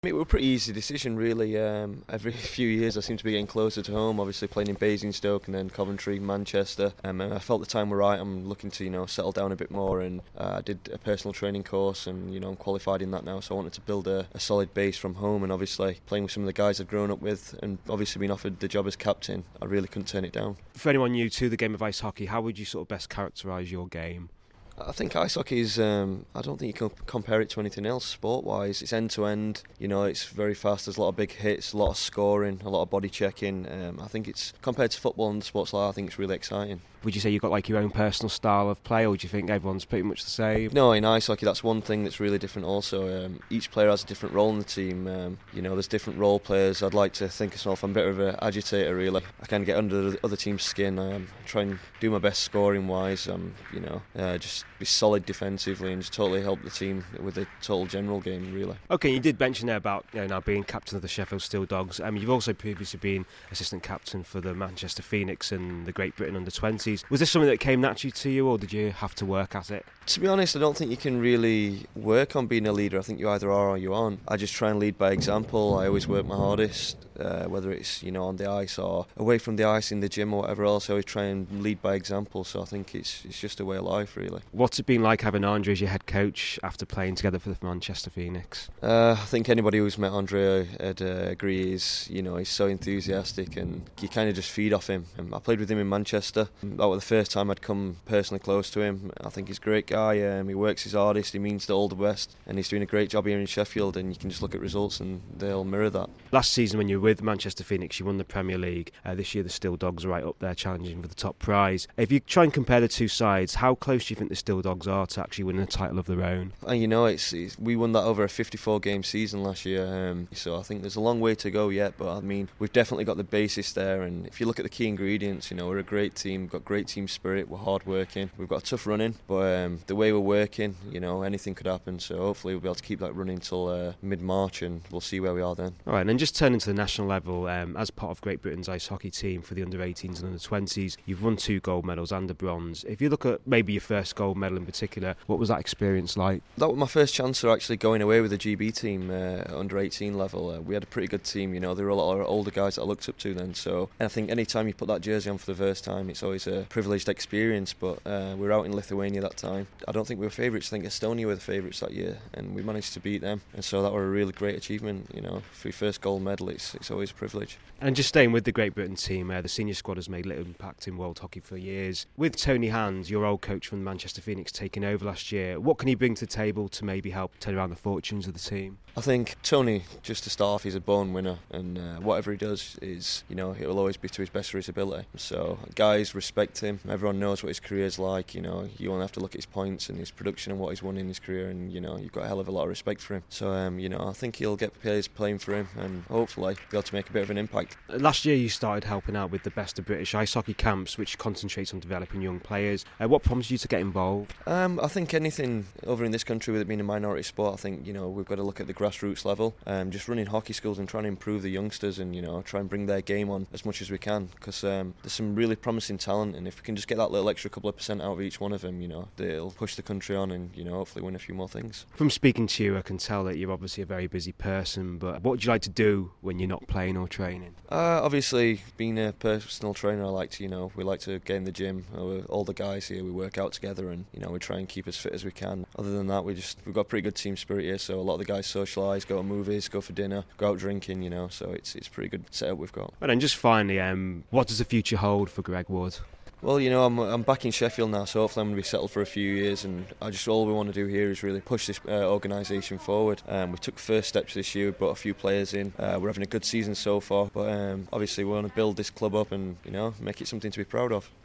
It was a pretty easy decision really. Every few years I seem to be getting closer to home, obviously playing in Basingstoke and then Coventry, Manchester. And I felt the time were right. I'm looking to settle down a bit more, and I did a personal training course, and I'm qualified in that now, so I wanted to build a solid base from home, and obviously playing with some of the guys I'd grown up with and obviously being offered the job as captain, I really couldn't turn it down. For anyone new to the game of ice hockey, how would you sort of best characterise your game? I think ice hockey is, I don't think you can compare it to anything else sport-wise. It's end-to-end, it's very fast, there's a lot of big hits, a lot of scoring, a lot of body checking. I think it's, compared to football and sports like that, I think it's really exciting. Would you say you've got like your own personal style of play, or do you think everyone's pretty much the same? No, in ice hockey that's one thing that's really different also. Each player has a different role in the team. There's different role players. I'd like to think of myself, I'm a bit of an agitator really. I kind of get under the other team's skin, try and do my best scoring-wise, just be solid defensively and just totally help the team with the total general game really. Okay, you did mention there about now being captain of the Sheffield Steel Dogs. You've also previously been assistant captain for the Manchester Phoenix and the Great Britain under-20s. Was this something that came naturally to you, or did you have to work at it? To be honest, I don't think you can really work on being a leader. I think you either are or you aren't. I just try and lead by example. I always work my hardest, whether it's on the ice or away from the ice in the gym or whatever else. I always try and lead by example, so I think it's just a way of life really. What's it been like having Andre as your head coach after playing together for the Manchester Phoenix? I think anybody who's met Andre would agree he's so enthusiastic and you kind of just feed off him. I played with him in Manchester. That was the first time I'd come personally close to him. I think he's a great guy. He works his hardest, he means all the best, and he's doing a great job here in Sheffield, and you can just look at results and they'll mirror that. Last season when you were with Manchester Phoenix, you won the Premier League. This year the Steel Dogs are right up there challenging for the top prize. If you try and compare the two sides, how close do you think the Steel Dogs are to actually winning a title of their own? And we won that over a 54-game season last year, so I think there's a long way to go yet, but I mean, we've definitely got the basis there, and if you look at the key ingredients, we're a great team, got great team spirit, we're hard working, we've got a tough run in, but the way we're working, anything could happen, so hopefully we'll be able to keep that running until mid-March, and we'll see where we are then. Alright, and then just turning to the national level, as part of Great Britain's ice hockey team for the under-18s and under-20s, you've won 2 gold medals and a bronze. If you look at maybe your first gold medal in particular, what was that experience like? That was my first chance of actually going away with the GB team under-18 level. We had a pretty good team, there were a lot of older guys that I looked up to then, so I think any time you put that jersey on for the first time, it's always a privileged experience, but we were out in Lithuania that time. I don't think we were favourites, I think Estonia were the favourites that year, and we managed to beat them, and so that was a really great achievement. For your first gold medal, it's always a privilege. And just staying with the Great Britain team, the senior squad has made little impact in world hockey for years. With Tony Hands, your old coach from the Manchester Phoenix, taking over last year, what can he bring to the table to maybe help turn around the fortunes of the team? I think Tony, just to start off, he's a born winner, and whatever he does is, it'll always be to his best of his ability. So guys respect him. Everyone knows what his career's like. You only have to look at his points and his production and what he's won in his career, and you've got a hell of a lot of respect for him. So I think he'll get players playing for him, and hopefully be able to make a bit of an impact. Last year you started helping out with the Best of British Ice Hockey camps, which concentrates on developing young players. What prompted you to get involved? I think anything over in this country, with it being a minority sport, I think we've got to look at the grassroots level. Just running hockey schools and trying to improve the youngsters, and try and bring their game on as much as we can, because there's some really promising talent, and if we can just get that little extra couple of % out of each one of them, they'll push the country on and hopefully win a few more things. From speaking to you, I can tell that you're obviously a very busy person, but what would you like to do when you're not playing or training? Obviously, being a personal trainer, I like to, we like to get in the gym. All the guys here, we work out together, and we try and keep as fit as we can. Other than that, we've got pretty good team spirit here, so a lot of the guys socialise, go to movies, go for dinner, go out drinking, so it's pretty good setup we've got. And then just finally, what does the future hold for Greg Wood? Well, I'm back in Sheffield now, so hopefully I'm going to be settled for a few years, and all we want to do here is really push this organisation forward. We took first steps this year, we brought a few players in. We're having a good season so far, but obviously we want to build this club up and make it something to be proud of.